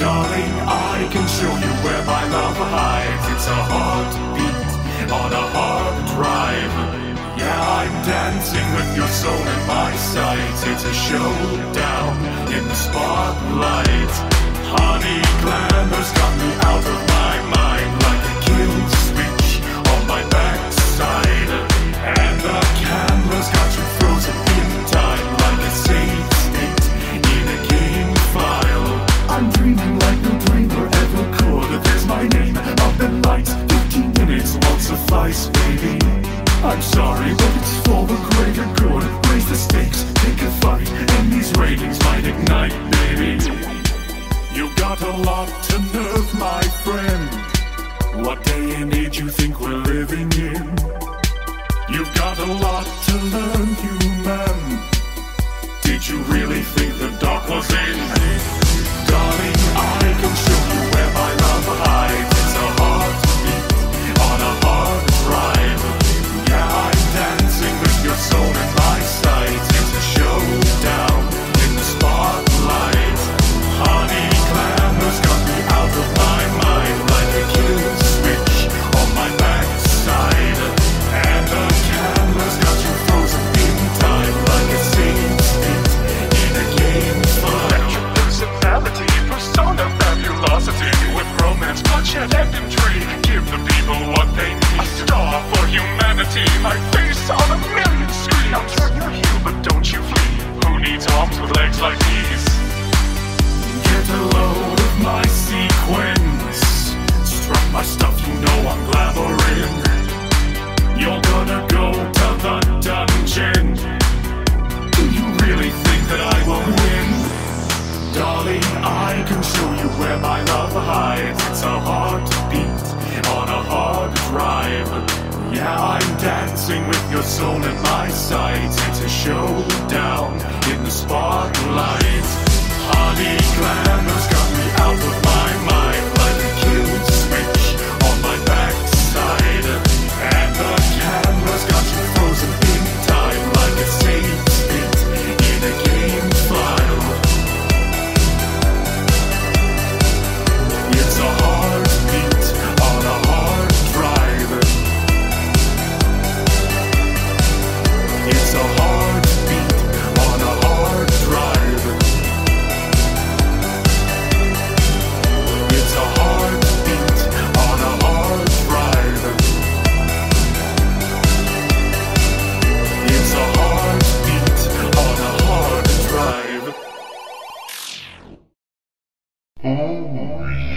Darling, I can show you where my love hides. It's a heartbeat on a hard drive. Yeah, I'm dancing with your soul in my sights. It's a showdown in the spotlight. Honey, glamour's got me out of my mind, like a kill switch on my backside. And the camera's got you frozen in time, like a safe state in a game file. I'm dreaming like no dreamer ever could. There's my name up in lights. 15 minutes won't suffice, baby. I'm sorry, but it's for the greater good. Raise the stakes, take a fight, and these ratings might ignite, baby. You got a lot to nerve, my friend. What day and age you think we're living in? You've got a lot to learn, human. Did you really think the dark was in? Darling, I can show you where my love hides. It's a heartbeat on a hard drive. Yeah, I'm dancing with your soul in my sights. It's a showdown in the spotlight. Honey, glamour's got me out of my mind, like a kill switch on my backside. And the camera's got you frozen in time, like a safe state in a game file. Your personality, persona, fabulosity, with romance, bloodshed, and intrigue. Give the people what they need. A star for humanity, my face on a million screens. I'll turn your heel, but don't you flee. Who needs arms with legs like these? Get a load of my sequence. Struck my stuff, you know I'm glamouring. You're gonna go to the dungeon. Do you really think that I will win? Darling, I can show you where my love hides. It's a heartbeat on a hard drive. Yeah, I'm dancing with your soul in my sights. It's a showdown in the spotlight. Honey, glamour's got me out of my mind, like a kill switch on my backside. And the camera's got you frozen in time, like a safe state in a game file. It's a heartbeat on a hard drive. It's a heartbeat on a hard drive. It's a heartbeat on a hard drive. It's a heartbeat on a hard drive. Oh,